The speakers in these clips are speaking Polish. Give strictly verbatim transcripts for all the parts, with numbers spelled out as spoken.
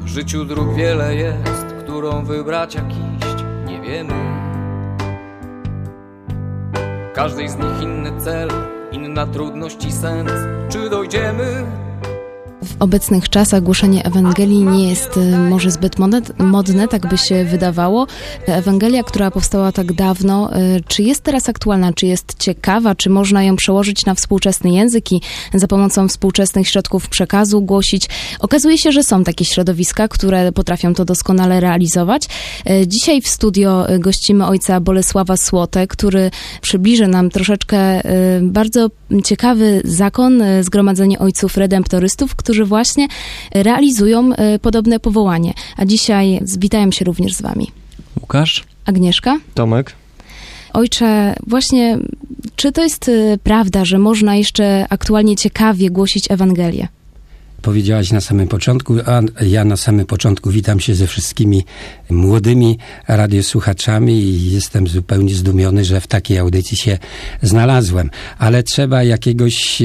W życiu dróg wiele jest, którą wybrać jak iść, nie wiemy. W każdej z nich inny cel, inna trudność i sens. Czy dojdziemy? W obecnych czasach głoszenie Ewangelii nie jest może zbyt modne, tak by się wydawało. Ewangelia, która powstała tak dawno, czy jest teraz aktualna, czy jest ciekawa, czy można ją przełożyć na współczesny język i za pomocą współczesnych środków przekazu głosić? Okazuje się, że są takie środowiska, które potrafią to doskonale realizować. Dzisiaj w studio gościmy ojca Bolesława Słotę, który przybliży nam troszeczkę bardzo ciekawy zakon, Zgromadzenie Ojców Redemptorystów, którzy właśnie realizują podobne powołanie. A dzisiaj witają się również z wami Łukasz, Agnieszka, Tomek. Ojcze, właśnie czy to jest prawda, że można jeszcze aktualnie ciekawie głosić Ewangelię? Powiedziałaś na samym początku, a ja na samym początku witam się ze wszystkimi młodymi radiosłuchaczami i jestem zupełnie zdumiony, że w takiej audycji się znalazłem. Ale trzeba jakiegoś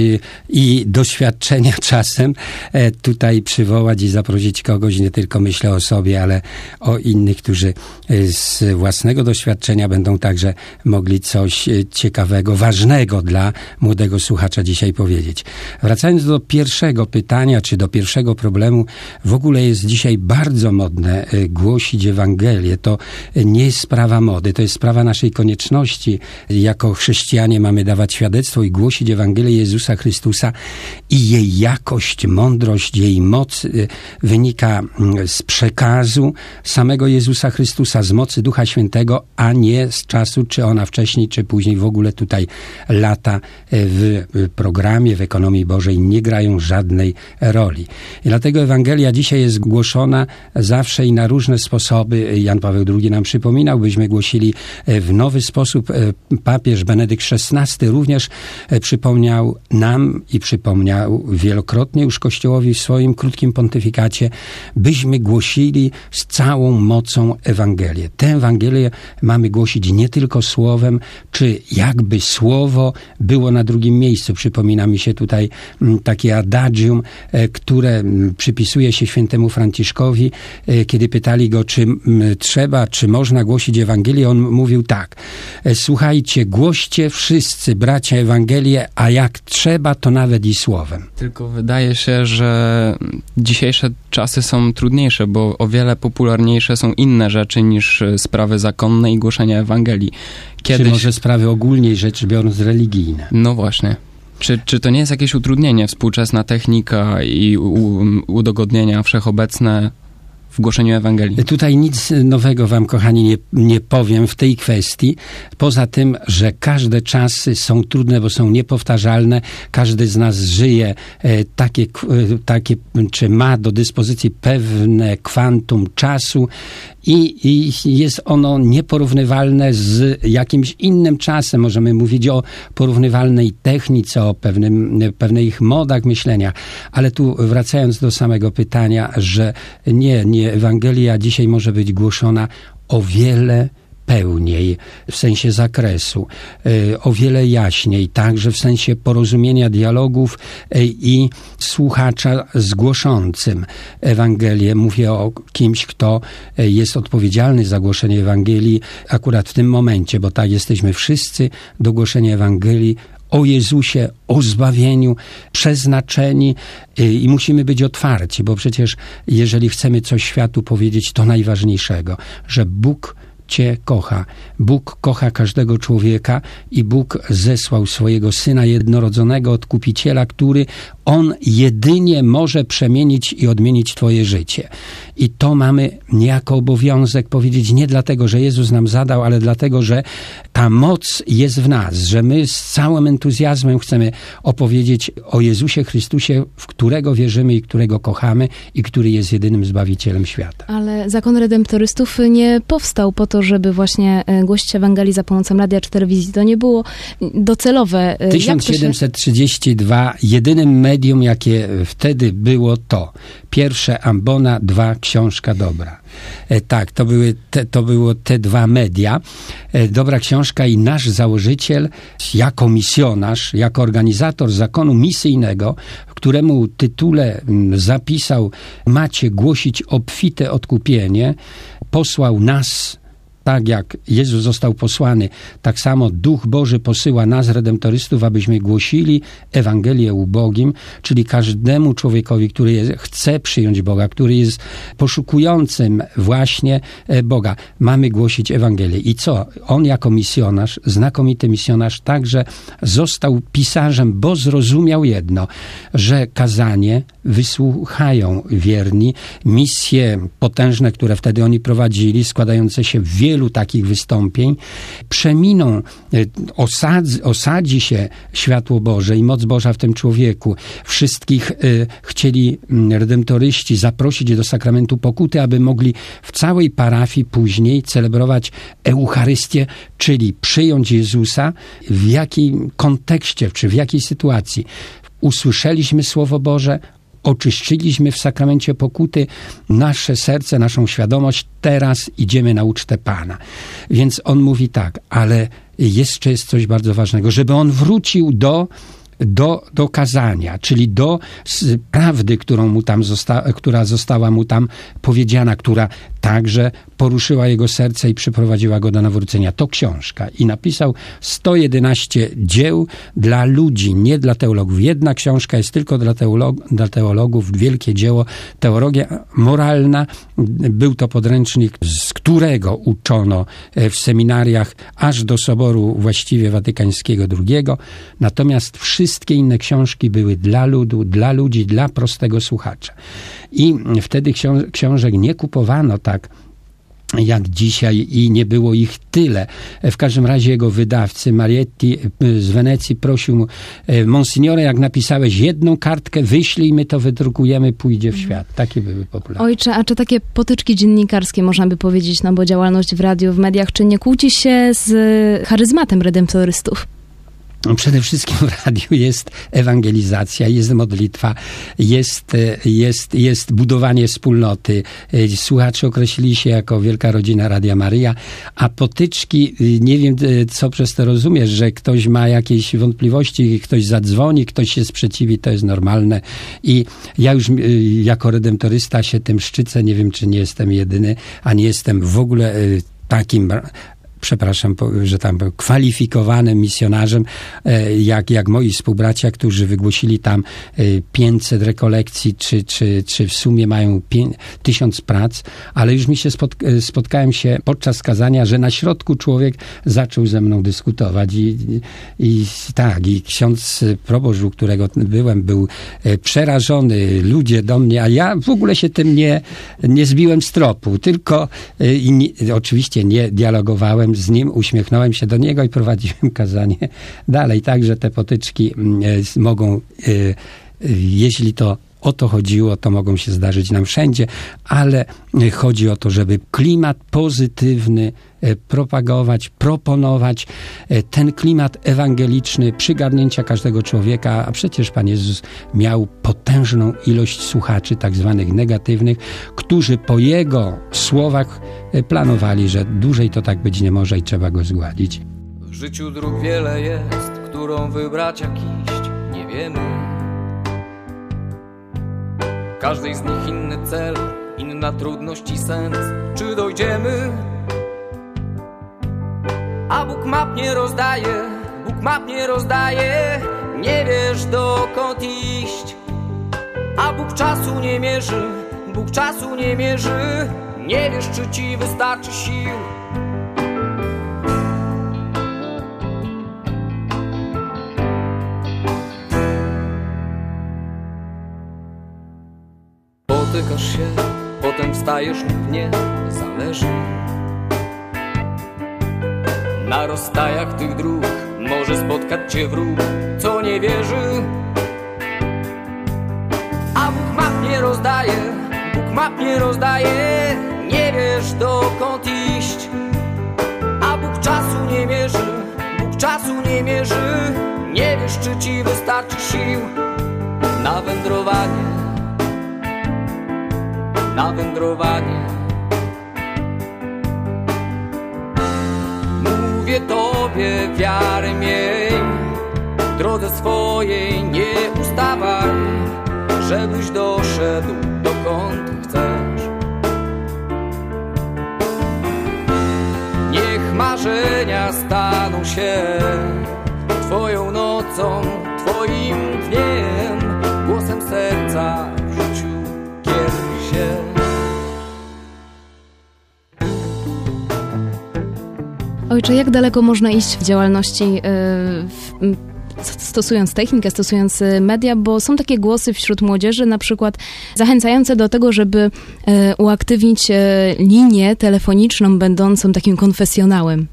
i doświadczenia czasem tutaj przywołać i zaprosić kogoś, nie tylko myślę o sobie, ale o innych, którzy z własnego doświadczenia będą także mogli coś ciekawego, ważnego dla młodego słuchacza dzisiaj powiedzieć. Wracając do pierwszego pytania, czy do pierwszego problemu, w ogóle jest dzisiaj bardzo modne głosić Ewangelię. To nie jest sprawa mody, to jest sprawa naszej konieczności. Jako chrześcijanie mamy dawać świadectwo i głosić Ewangelię Jezusa Chrystusa i jej jakość, mądrość, jej moc wynika z przekazu samego Jezusa Chrystusa, z mocy Ducha Świętego, a nie z czasu, czy ona wcześniej, czy później. W ogóle tutaj lata w programie, w ekonomii Bożej nie grają żadnej roli. I dlatego Ewangelia dzisiaj jest głoszona zawsze i na różne sposoby. Jan Paweł drugi nam przypominał, byśmy głosili w nowy sposób. Papież Benedykt szesnasty również przypomniał nam i przypomniał wielokrotnie już Kościołowi w swoim krótkim pontyfikacie, byśmy głosili z całą mocą Ewangelię. Tę Ewangelię mamy głosić nie tylko słowem, czy jakby słowo było na drugim miejscu. Przypomina mi się tutaj takie adagium, które przypisuje się świętemu Franciszkowi, kiedy pytali go, czy trzeba, czy można głosić Ewangelię. On mówił tak: słuchajcie, głoście wszyscy, bracia, Ewangelię, a jak trzeba, to nawet i słowem. Tylko wydaje się, że dzisiejsze czasy są trudniejsze, bo o wiele popularniejsze są inne rzeczy niż sprawy zakonne i głoszenie Ewangelii. Kiedyś... Czy może sprawy ogólniej rzecz biorąc religijne? No właśnie. Czy, czy to nie jest jakieś utrudnienie, współczesna technika i u, udogodnienia wszechobecne w głoszeniu Ewangelii? Tutaj nic nowego wam, kochani, nie, nie powiem w tej kwestii. Poza tym, że każde czasy są trudne, bo są niepowtarzalne. Każdy z nas żyje e, takie, e, takie, czy ma do dyspozycji pewne kwantum czasu i, i jest ono nieporównywalne z jakimś innym czasem. Możemy mówić o porównywalnej technice, o pewnym, pewnych modach myślenia. Ale tu wracając do samego pytania, że nie, nie Ewangelia dzisiaj może być głoszona o wiele pełniej, w sensie zakresu, o wiele jaśniej, także w sensie porozumienia dialogów i słuchacza z głoszącym Ewangelię. Mówię o kimś, kto jest odpowiedzialny za głoszenie Ewangelii akurat w tym momencie, bo tak jesteśmy wszyscy do głoszenia Ewangelii o Jezusie, o zbawieniu, przeznaczeni i musimy być otwarci, bo przecież jeżeli chcemy coś światu powiedzieć, to najważniejszego, że Bóg Cię kocha. Bóg kocha każdego człowieka i Bóg zesłał swojego Syna jednorodzonego, Odkupiciela, który On jedynie może przemienić i odmienić Twoje życie. I to mamy niejako obowiązek powiedzieć nie dlatego, że Jezus nam zadał, ale dlatego, że ta moc jest w nas, że my z całym entuzjazmem chcemy opowiedzieć o Jezusie Chrystusie, w którego wierzymy i którego kochamy i który jest jedynym Zbawicielem świata. Ale zakon redemptorystów nie powstał po to, żeby właśnie głosić Ewangelii za pomocą radia czy telewizji. To nie było docelowe. tysiąc siedemset trzydziesty drugi jedynym medium medium, jakie wtedy było, to pierwsze ambona, dwa książka dobra. E, tak, to były te, to było te dwa media. E, dobra książka i nasz założyciel jako misjonarz, jako organizator zakonu misyjnego, któremu tytule zapisał macie głosić obfite odkupienie, posłał nas, tak jak Jezus został posłany, tak samo Duch Boży posyła nas, redemptorystów, abyśmy głosili Ewangelię ubogim, czyli każdemu człowiekowi, który jest, chce przyjąć Boga, który jest poszukującym właśnie Boga. Mamy głosić Ewangelię. I co? On jako misjonarz, znakomity misjonarz, także został pisarzem, bo zrozumiał jedno, że kazanie wysłuchają wierni, misje potężne, które wtedy oni prowadzili, składające się w wielu takich wystąpień, przeminą, osadzi, osadzi się światło Boże i moc Boża w tym człowieku. Wszystkich y, chcieli redemptoryści zaprosić do sakramentu pokuty, aby mogli w całej parafii później celebrować Eucharystię, czyli przyjąć Jezusa, w jakim kontekście, czy w jakiej sytuacji. Usłyszeliśmy Słowo Boże, oczyszczyliśmy w sakramencie pokuty nasze serce, naszą świadomość, teraz idziemy na ucztę Pana. Więc on mówi tak, ale jeszcze jest coś bardzo ważnego, żeby on wrócił do do, do kazania, czyli do prawdy, którą mu tam zosta- która została mu tam powiedziana, która także poruszyła jego serce i przyprowadziła go do nawrócenia. To książka. I napisał sto jedenaście dzieł dla ludzi, nie dla teologów. Jedna książka jest tylko dla, teolog- dla teologów, wielkie dzieło, teologia moralna. Był to podręcznik, z którego uczono w seminariach aż do Soboru właściwie Watykańskiego drugiego. Natomiast wszystkie inne książki były dla ludu, dla ludzi, dla prostego słuchacza. I wtedy książ- książek nie kupowano tak jak dzisiaj i nie było ich tyle. W każdym razie jego wydawcy Marietti z Wenecji prosił mu, Monsignore, jak napisałeś jedną kartkę, wyślij, my to wydrukujemy, pójdzie w świat. Takie były popularne. Ojcze, a czy takie potyczki dziennikarskie, można by powiedzieć, no bo działalność w radiu, w mediach, czy nie kłóci się z charyzmatem redemptorystów? Przede wszystkim w radiu jest ewangelizacja, jest modlitwa, jest, jest, jest budowanie wspólnoty. Słuchacze określili się jako wielka rodzina Radia Maryja, a potyczki, nie wiem, co przez to rozumiesz, że ktoś ma jakieś wątpliwości, ktoś zadzwoni, ktoś się sprzeciwi, to jest normalne. I ja już jako redemptorysta się tym szczycę, nie wiem, czy nie jestem jedyny, a nie jestem w ogóle takim, przepraszam, że tam kwalifikowanym misjonarzem, jak, jak moi współbracia, którzy wygłosili tam pięćset rekolekcji, czy, czy, czy w sumie mają tysiąc prac, ale już mi się spotka, spotkałem się podczas kazania, że na środku człowiek zaczął ze mną dyskutować i, i tak, i ksiądz proboszcz, u którego byłem, był przerażony, ludzie do mnie, a ja w ogóle się tym nie, nie zbiłem z tropu, tylko i nie, oczywiście nie dialogowałem z nim, uśmiechnąłem się do niego i prowadziłem kazanie dalej. Także te potyczki y, mogą, y, y, jeśli to o to chodziło, to mogą się zdarzyć nam wszędzie, ale y, chodzi o to, żeby klimat pozytywny y, propagować, proponować y, ten klimat ewangeliczny przygarnięcia każdego człowieka, a przecież Pan Jezus miał potężną ilość słuchaczy, tak zwanych negatywnych, którzy po Jego słowach planowali, że dłużej to tak być nie może i trzeba go zgładzić. W życiu dróg wiele jest, którą wybrać jak iść, nie wiemy. Każdej z nich inny cel, inna trudność i sens. Czy dojdziemy? A Bóg map nie rozdaje, Bóg map nie rozdaje. Nie wiesz dokąd iść. A Bóg czasu nie mierzy, Bóg czasu nie mierzy. Nie wiesz, czy ci wystarczy sił. Potykasz się, potem wstajesz lub nie, zależy. Na rozstajach tych dróg może spotkać cię wróg, co nie wierzy. A Bóg map nie rozdaje, Bóg map nie rozdaje. Nie wiesz dokąd iść. A Bóg czasu nie mierzy, Bóg czasu nie mierzy. Nie wiesz, czy ci wystarczy sił. Na na wędrowanie, na wędrowanie. Mówię Tobie, wiary miej, w drodze swojej nie ustawaj, żebyś doszedł dokąd chcesz. Niech marzenia staną się Twoją nocą, Twoim dniem, głosem serca w życiu kieruj się. Ojcze, jak daleko można iść w działalności, yy, w, stosując technikę, stosując media, bo są takie głosy wśród młodzieży, na przykład zachęcające do tego, żeby yy, uaktywnić yy, linię telefoniczną będącą takim konfesjonałem.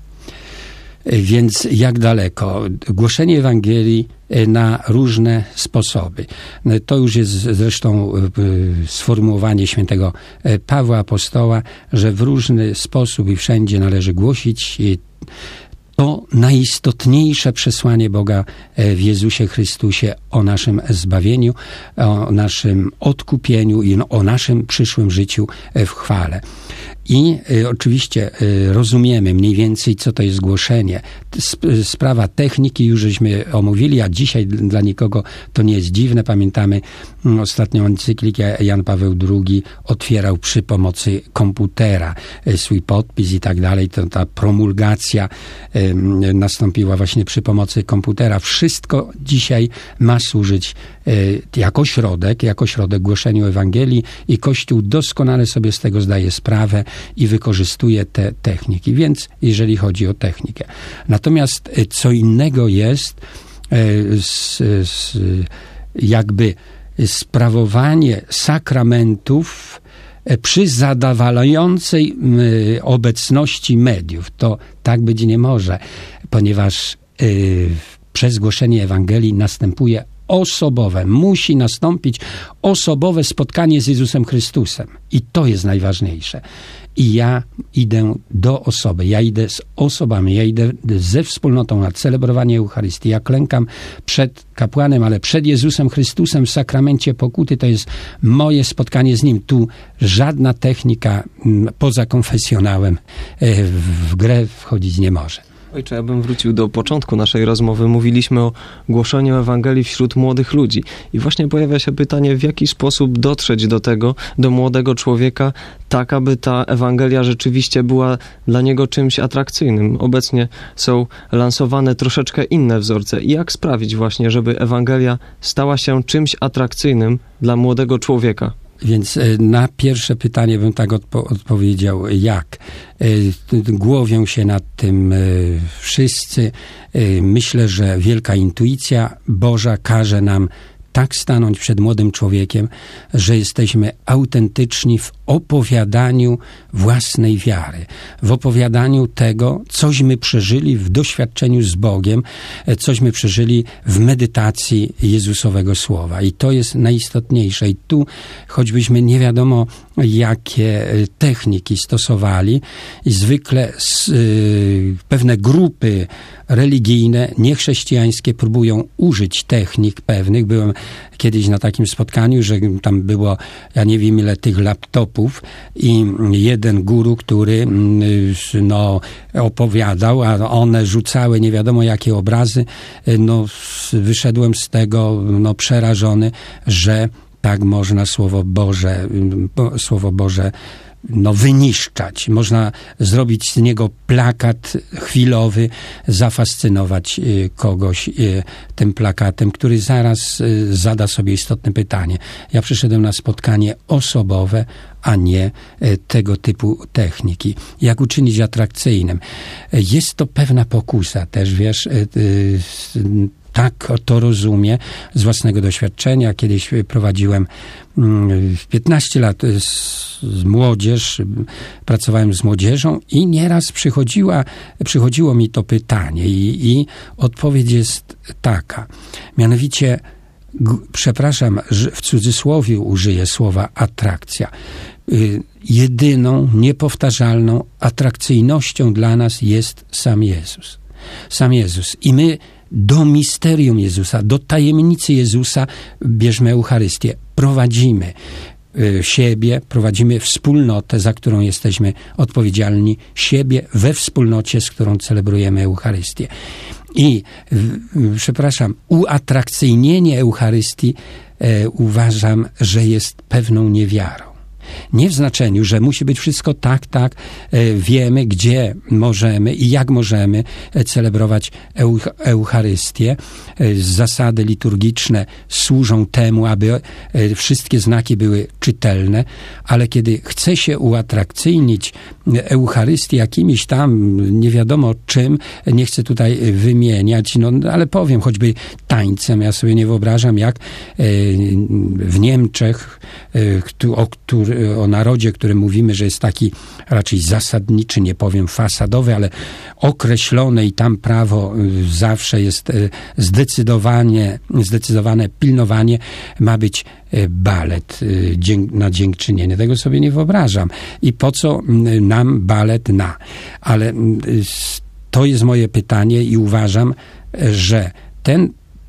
Więc jak daleko? Głoszenie Ewangelii na różne sposoby. To już jest zresztą sformułowanie świętego Pawła Apostoła, że w różny sposób i wszędzie należy głosić to najistotniejsze przesłanie Boga w Jezusie Chrystusie o naszym zbawieniu, o naszym odkupieniu i o naszym przyszłym życiu w chwale. I y, oczywiście y, rozumiemy mniej więcej, co to jest głoszenie. Sp- sprawa techniki już żeśmy omówili, a dzisiaj d- dla nikogo to nie jest dziwne. Pamiętamy y, ostatnią encyklikę Jan Paweł drugi otwierał przy pomocy komputera y, swój podpis i tak dalej. To, ta promulgacja y, nastąpiła właśnie przy pomocy komputera. Wszystko dzisiaj ma służyć y, jako środek, jako środek głoszeniu Ewangelii i Kościół doskonale sobie z tego zdaje sprawę i wykorzystuje te techniki. Więc jeżeli chodzi o technikę. Natomiast co innego jest z, z, jakby sprawowanie sakramentów przy zadowalającej obecności mediów. To tak być nie może, ponieważ przez głoszenie Ewangelii następuje osobowe, musi nastąpić osobowe spotkanie z Jezusem Chrystusem. I to jest najważniejsze. I ja idę do osoby, ja idę z osobami, ja idę ze wspólnotą na celebrowanie Eucharystii. Ja klękam przed kapłanem, ale przed Jezusem Chrystusem w sakramencie pokuty. To jest moje spotkanie z Nim. Tu żadna technika poza konfesjonałem w grę wchodzić nie może. Ojcze, ja bym wrócił do początku naszej rozmowy. Mówiliśmy o głoszeniu Ewangelii wśród młodych ludzi. I właśnie pojawia się pytanie, w jaki sposób dotrzeć do tego, do młodego człowieka, tak aby ta Ewangelia rzeczywiście była dla niego czymś atrakcyjnym. Obecnie są lansowane troszeczkę inne wzorce. I jak sprawić właśnie, żeby Ewangelia stała się czymś atrakcyjnym dla młodego człowieka? Więc na pierwsze pytanie bym tak odpo- odpowiedział, jak. Głowią się nad tym wszyscy. Myślę, że wielka intuicja Boża każe nam tak stanąć przed młodym człowiekiem, że jesteśmy autentyczni w opowiadaniu własnej wiary, w opowiadaniu tego, cośmy przeżyli w doświadczeniu z Bogiem, cośmy przeżyli w medytacji Jezusowego Słowa. I to jest najistotniejsze. I tu, choćbyśmy nie wiadomo, jakie techniki stosowali, i zwykle z, y, pewne grupy religijne, niechrześcijańskie próbują użyć technik pewnych. Byłem kiedyś na takim spotkaniu, że tam było, ja nie wiem ile tych laptopów i jeden guru, który no, opowiadał, a one rzucały nie wiadomo jakie obrazy. No, wyszedłem z tego no, przerażony, że tak można Słowo Boże, Słowo Boże no, wyniszczać. Można zrobić z niego plakat chwilowy, zafascynować kogoś tym plakatem, który zaraz zada sobie istotne pytanie. Ja przyszedłem na spotkanie osobowe, a nie tego typu techniki. Jak uczynić atrakcyjnym? Jest to pewna pokusa też, wiesz, tak to rozumie z własnego doświadczenia. Kiedyś prowadziłem piętnaście lat z młodzież, pracowałem z młodzieżą i nieraz przychodziła, przychodziło mi to pytanie i, i odpowiedź jest taka. Mianowicie, g- przepraszam, że w cudzysłowie użyję słowa atrakcja. Y, jedyną, niepowtarzalną atrakcyjnością dla nas jest sam Jezus. Sam Jezus. I my do misterium Jezusa, do tajemnicy Jezusa bierzmy Eucharystię. Prowadzimy siebie, prowadzimy wspólnotę, za którą jesteśmy odpowiedzialni, siebie we wspólnocie, z którą celebrujemy Eucharystię. I, przepraszam, uatrakcyjnienie Eucharystii e, uważam, że jest pewną niewiarą. Nie w znaczeniu, że musi być wszystko tak, tak, e, wiemy, gdzie możemy i jak możemy celebrować euch- Eucharystię. E, zasady liturgiczne służą temu, aby e, wszystkie znaki były czytelne, ale kiedy chce się uatrakcyjnić Eucharystię jakimiś tam, nie wiadomo czym, nie chcę tutaj wymieniać, no ale powiem, choćby tańcem. Ja sobie nie wyobrażam, jak e, w Niemczech, e, o który o narodzie, który mówimy, że jest taki raczej zasadniczy, nie powiem fasadowy, ale określone i tam prawo zawsze jest zdecydowanie, zdecydowane pilnowanie, ma być balet na dziękczynienie. Tego sobie nie wyobrażam. I po co nam balet na? Ale to jest moje pytanie i uważam, że ten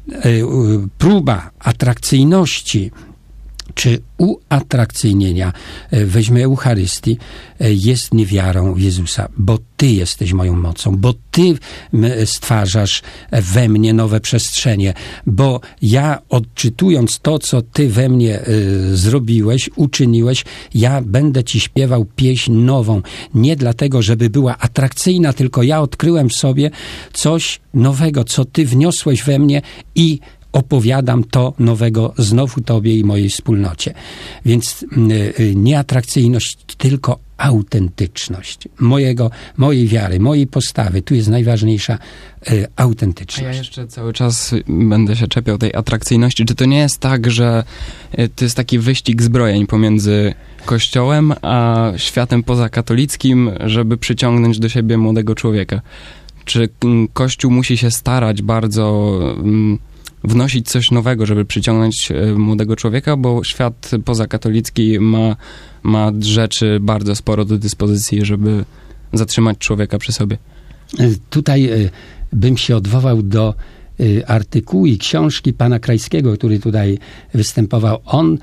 próba atrakcyjności czy uatrakcyjnienia, weźmy Eucharystii, jest niewiarą Jezusa, bo Ty jesteś moją mocą, bo Ty stwarzasz we mnie nowe przestrzenie, bo ja odczytując to, co Ty we mnie y, zrobiłeś, uczyniłeś, ja będę Ci śpiewał pieśń nową. Nie dlatego, żeby była atrakcyjna, tylko ja odkryłem w sobie coś nowego, co Ty wniosłeś we mnie i opowiadam to nowego znowu Tobie i mojej wspólnocie. Więc y, nie atrakcyjność, tylko autentyczność mojego, mojej wiary, mojej postawy. Tu jest najważniejsza y, autentyczność. A ja jeszcze cały czas będę się czepiał tej atrakcyjności. Czy to nie jest tak, że y, to jest taki wyścig zbrojeń pomiędzy Kościołem a światem pozakatolickim, żeby przyciągnąć do siebie młodego człowieka? Czy y, Kościół musi się starać bardzo... Y, wnosić coś nowego, żeby przyciągnąć młodego człowieka, bo świat pozakatolicki ma, ma rzeczy bardzo sporo do dyspozycji, żeby zatrzymać człowieka przy sobie. Tutaj bym się odwołał do artykułu i książki pana Krajskiego, który tutaj występował. On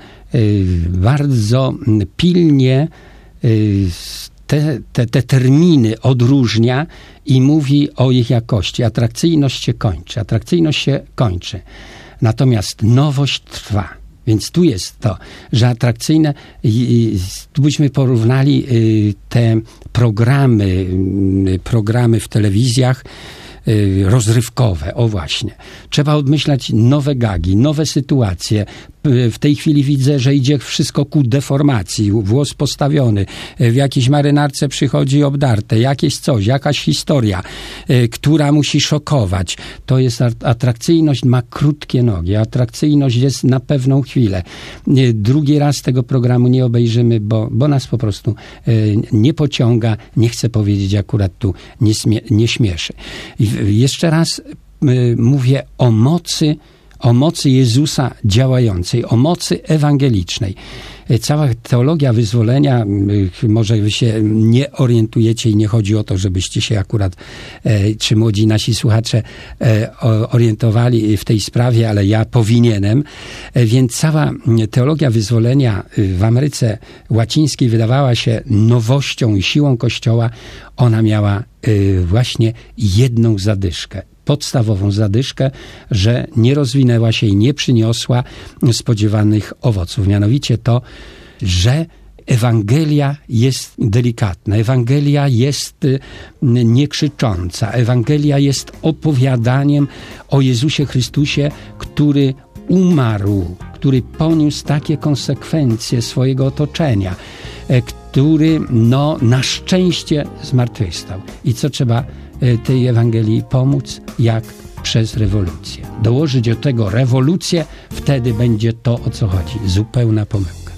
bardzo pilnie Te, te, te terminy odróżnia i mówi o ich jakości. Atrakcyjność się kończy. Atrakcyjność się kończy. Natomiast nowość trwa. Więc tu jest to, że atrakcyjne, tu byśmy porównali te programy, programy w telewizjach, rozrywkowe, o właśnie. Trzeba odmyślać nowe gagi, nowe sytuacje. W tej chwili widzę, że idzie wszystko ku deformacji. Włos postawiony, w jakiejś marynarce przychodzi obdarte, jakieś coś, jakaś historia, która musi szokować. To jest atrakcyjność, ma krótkie nogi. Atrakcyjność jest na pewną chwilę. Drugi raz tego programu nie obejrzymy, bo, bo nas po prostu nie pociąga, nie chcę powiedzieć akurat tu, nie, śmie- nie śmieszy. I jeszcze raz mówię o mocy, o mocy Jezusa działającej, o mocy ewangelicznej. Cała teologia wyzwolenia, może wy się nie orientujecie i nie chodzi o to, żebyście się akurat, czy młodzi nasi słuchacze orientowali w tej sprawie, ale ja powinienem. Więc cała teologia wyzwolenia w Ameryce Łacińskiej wydawała się nowością i siłą Kościoła. Ona miała właśnie jedną zadyszkę. Podstawową zadyszkę, że nie rozwinęła się i nie przyniosła spodziewanych owoców. Mianowicie to, że Ewangelia jest delikatna, Ewangelia jest niekrzycząca, Ewangelia jest opowiadaniem o Jezusie Chrystusie, który umarł, który poniósł takie konsekwencje swojego otoczenia, który no, na szczęście zmartwychwstał. I co trzeba tej Ewangelii pomóc? Jak? Przez rewolucję. Dołożyć do tego rewolucję, wtedy będzie to, o co chodzi. Zupełna pomyłka.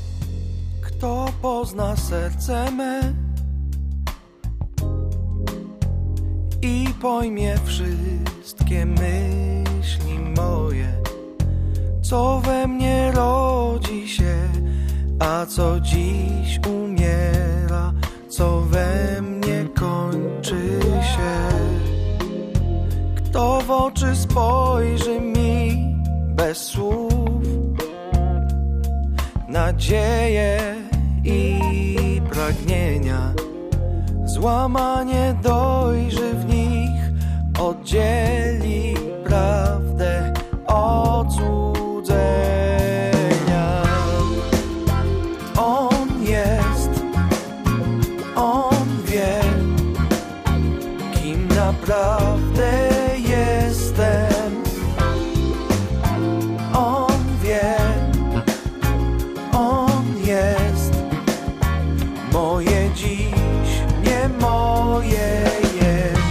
Kto pozna serce me i pojmie wszystkie myśli moje, co we mnie rodzi się, a co dziś umiera, co we mnie kończy się. kto w oczy spojrzy mi bez słów. Nadzieje i pragnienia, złamanie dojrzy w nich, oddzieli prawdę od złudzenia. On jest, on wie, kim naprawdę jestem. On wie, on jest moje dziś, nie moje jest.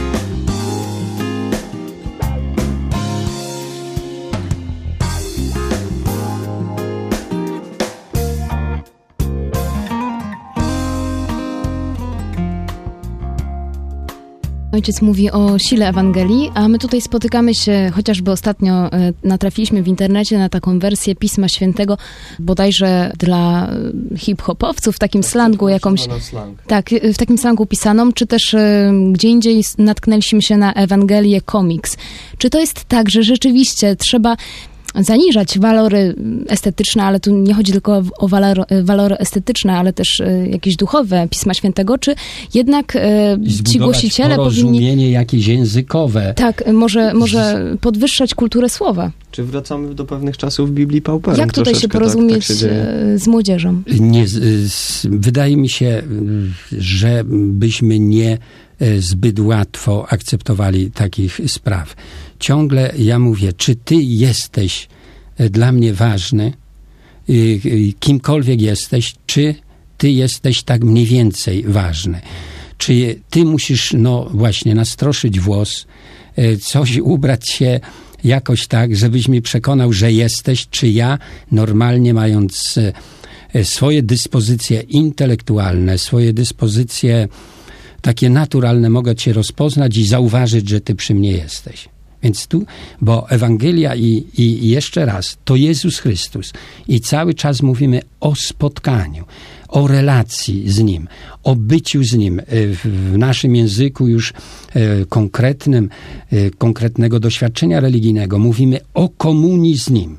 Ojciec mówi o sile Ewangelii, a my tutaj spotykamy się, chociażby ostatnio e, natrafiliśmy w internecie na taką wersję Pisma Świętego, bodajże dla hip-hopowców, w takim slangu jakąś... Tak, w takim slangu pisaną, czy też e, gdzie indziej natknęliśmy się na Ewangelię Comics. Czy to jest tak, że rzeczywiście trzeba zaniżać walory estetyczne, ale tu nie chodzi tylko o walor, walory estetyczne, ale też y, jakieś duchowe Pisma Świętego, czy jednak y, ci głosiciele powinni... porozumienie jakieś językowe. Tak, może, może podwyższać kulturę słowa. Czy wracamy do pewnych czasów Biblii Pauperum? Jak tutaj się porozumieć tak, tak się z młodzieżą? Nie, z, wydaje mi się, że byśmy nie zbyt łatwo akceptowali takich spraw. Ciągle ja mówię, czy ty jesteś dla mnie ważny, kimkolwiek jesteś, czy ty jesteś tak mniej więcej ważny. Czy ty musisz, no właśnie, nastroszyć włos, coś ubrać się jakoś tak, żebyś mi przekonał, że jesteś, czy ja normalnie mając swoje dyspozycje intelektualne, swoje dyspozycje takie naturalne, mogę cię rozpoznać i zauważyć, że ty przy mnie jesteś. Więc tu, bo Ewangelia i, i jeszcze raz, to Jezus Chrystus. I cały czas mówimy o spotkaniu, o relacji z Nim, o byciu z Nim. W naszym języku już konkretnym, konkretnego doświadczenia religijnego mówimy o komunii z Nim.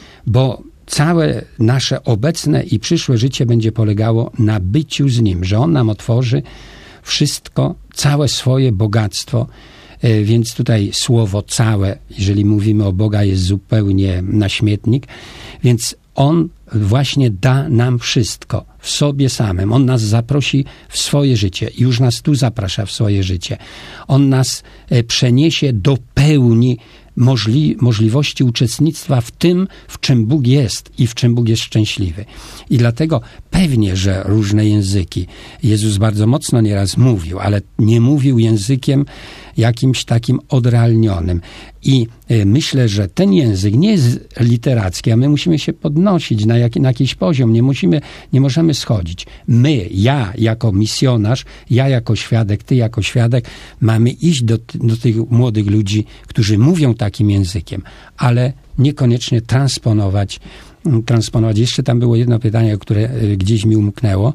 Bo całe nasze obecne i przyszłe życie będzie polegało na byciu z Nim, że On nam otworzy wszystko, całe swoje bogactwo. Więc tutaj słowo całe, jeżeli mówimy o Boga, jest zupełnie na śmietnik. Więc On właśnie da nam wszystko w sobie samym. On nas zaprosi w swoje życie. Już nas tu zaprasza w swoje życie. On nas przeniesie do pełni możli- możliwości uczestnictwa w tym, w czym Bóg jest i w czym Bóg jest szczęśliwy. I dlatego pewnie, że różne języki. Jezus bardzo mocno nieraz mówił, ale nie mówił językiem jakimś takim odrealnionym. I y, myślę, że ten język nie jest literacki, a my musimy się podnosić na, jak, na jakiś poziom. Nie musimy, nie możemy schodzić. My, ja jako misjonarz, ja jako świadek, ty jako świadek, mamy iść do, do tych młodych ludzi, którzy mówią takim językiem, ale niekoniecznie transponować transponować. Jeszcze tam było jedno pytanie, które gdzieś mi umknęło.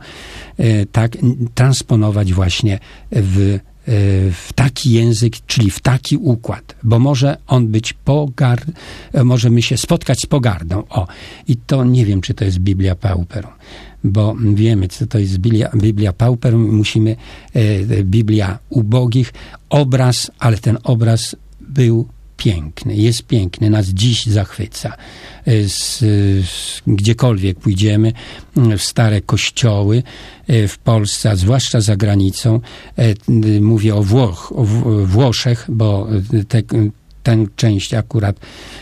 Tak, transponować właśnie w, w taki język, czyli w taki układ, bo może on być pogard, możemy się spotkać z pogardą. O, i to nie wiem, czy to jest Biblia Pauperum, bo wiemy, co to jest Biblia, Biblia Pauperum. Musimy, Biblia ubogich, obraz, ale ten obraz był piękny, jest piękny, nas dziś zachwyca. Z, z, gdziekolwiek pójdziemy, w stare kościoły w Polsce, a zwłaszcza za granicą, mówię o, Włoch, o Włoszech, bo te, tę część akurat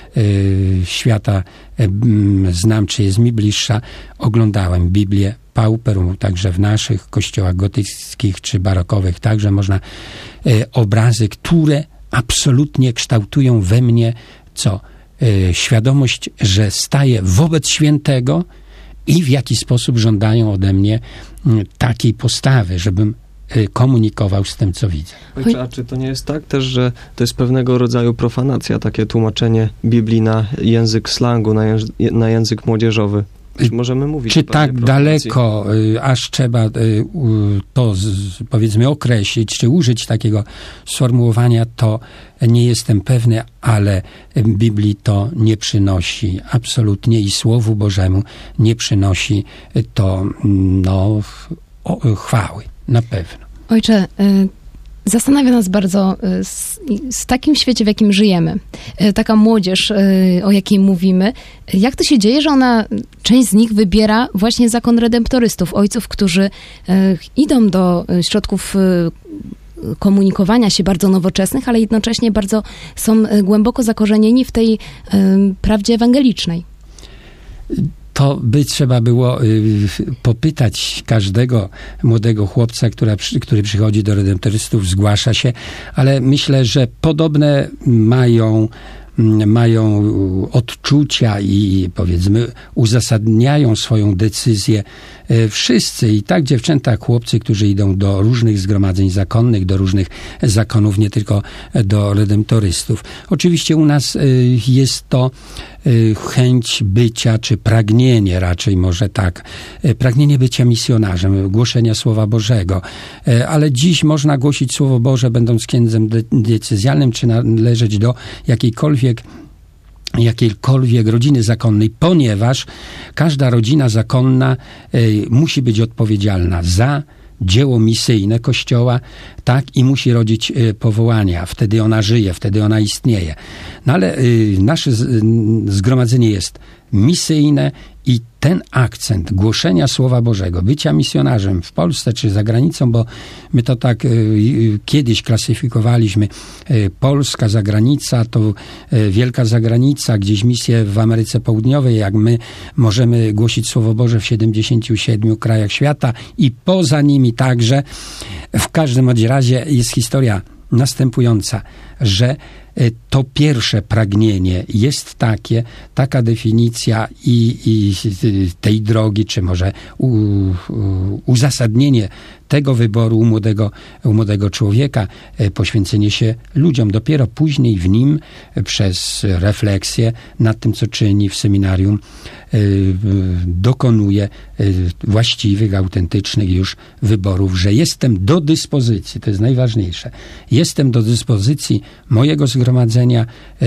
y, świata y, znam, czy jest mi bliższa. Oglądałem Biblię Pauperum, także w naszych kościołach gotyckich czy barokowych, także można y, obrazy, które absolutnie kształtują we mnie co? Y, świadomość, że staję wobec świętego i w jaki sposób żądają ode mnie y, takiej postawy, żebym y, komunikował z tym, co widzę. Ojcze, a czy to nie jest tak też, że to jest pewnego rodzaju profanacja, takie tłumaczenie Biblii na język slangu, na, języ- na język młodzieżowy? Czy możemy mówić Czy o tak pewnej daleko, y, aż trzeba y, u, to z, powiedzmy określić, czy użyć takiego sformułowania, to nie jestem pewny, ale Biblii to nie przynosi absolutnie i Słowu Bożemu nie przynosi to no, o, chwały, na pewno. Ojcze, y- zastanawia nas bardzo z, z takim świecie, w jakim żyjemy, taka młodzież, o jakiej mówimy, jak to się dzieje, że ona, część z nich wybiera właśnie zakon redemptorystów, ojców, którzy idą do środków komunikowania się bardzo nowoczesnych, ale jednocześnie bardzo są głęboko zakorzenieni w tej prawdzie ewangelicznej. To by trzeba było y, popytać każdego młodego chłopca, która, który przychodzi do redemptorystów, zgłasza się, ale myślę, że podobne mają, mają odczucia i powiedzmy uzasadniają swoją decyzję wszyscy, i tak dziewczęta, jak chłopcy, którzy idą do różnych zgromadzeń zakonnych, do różnych zakonów, nie tylko do redemptorystów. Oczywiście u nas jest to chęć bycia, czy pragnienie raczej może tak, pragnienie bycia misjonarzem, głoszenia Słowa Bożego, ale dziś można głosić Słowo Boże, będąc księdzem decyzjalnym, czy należeć do jakiejkolwiek jakiejkolwiek rodziny zakonnej, ponieważ każda rodzina zakonna y, musi być odpowiedzialna za dzieło misyjne Kościoła, tak, i musi rodzić y, powołania. Wtedy ona żyje, wtedy ona istnieje. No ale y, nasze z, y, zgromadzenie jest misyjne i ten akcent głoszenia Słowa Bożego, bycia misjonarzem w Polsce czy za granicą, bo my to tak y, y, kiedyś klasyfikowaliśmy, y, Polska zagranica to y, wielka zagranica, gdzieś misje w Ameryce Południowej, jak my możemy głosić Słowo Boże w siedemdziesięciu siedmiu krajach świata i poza nimi także. W każdym razie jest historia następująca, że to pierwsze pragnienie jest takie, taka definicja i, i tej drogi, czy może u, u, uzasadnienie tego wyboru u młodego, u młodego człowieka, poświęcenie się ludziom. Dopiero później w nim, przez refleksję nad tym, co czyni w seminarium, dokonuje właściwych, autentycznych już wyborów, że jestem do dyspozycji, to jest najważniejsze, jestem do dyspozycji mojego zgromadzenia,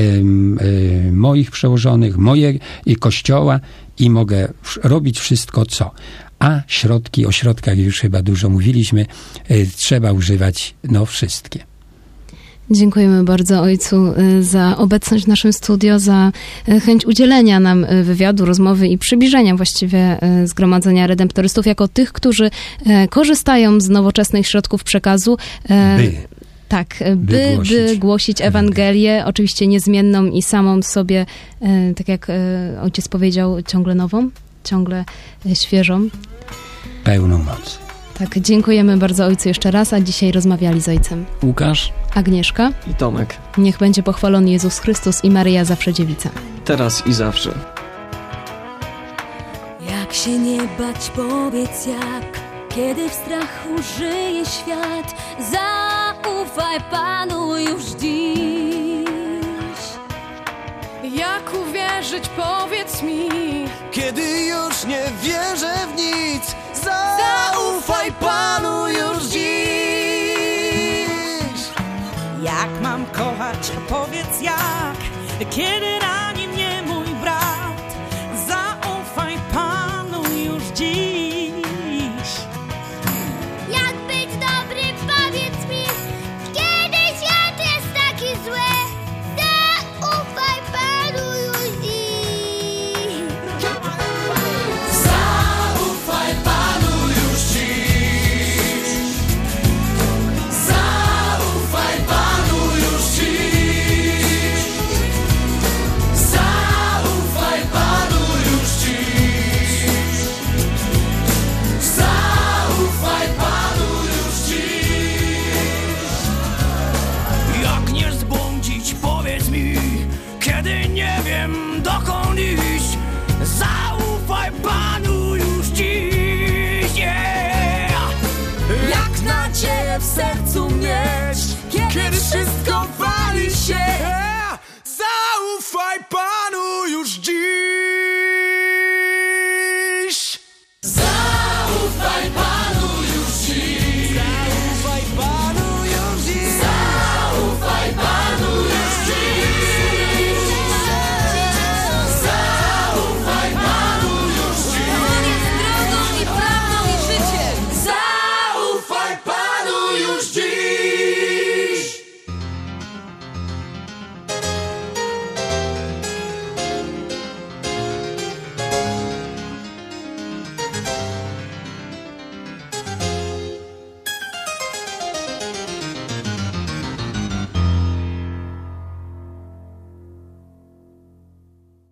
moich przełożonych, mojego Kościoła i mogę robić wszystko, co. A środki, o środkach już chyba dużo mówiliśmy, trzeba używać, no, wszystkie. Dziękujemy bardzo ojcu za obecność w naszym studio, za chęć udzielenia nam wywiadu, rozmowy i przybliżenia właściwie Zgromadzenia Redemptorystów jako tych, którzy korzystają z nowoczesnych środków przekazu. By. Tak, by, by, głosić. by głosić Ewangelię, oczywiście niezmienną i samą sobie, tak jak ojciec powiedział, ciągle nową, ciągle świeżą. Pełną moc. Tak, dziękujemy bardzo ojcu jeszcze raz, a dzisiaj rozmawiali z ojcem Łukasz, Agnieszka i Tomek. Niech będzie pochwalony Jezus Chrystus i Maryja zawsze dziewica. Teraz i zawsze. Jak się nie bać, powiedz jak, kiedy w strachu żyje świat. Zaufaj Panu już dziś. Jak uwierzyć, powiedz mi, kiedy już nie wierzę w nic.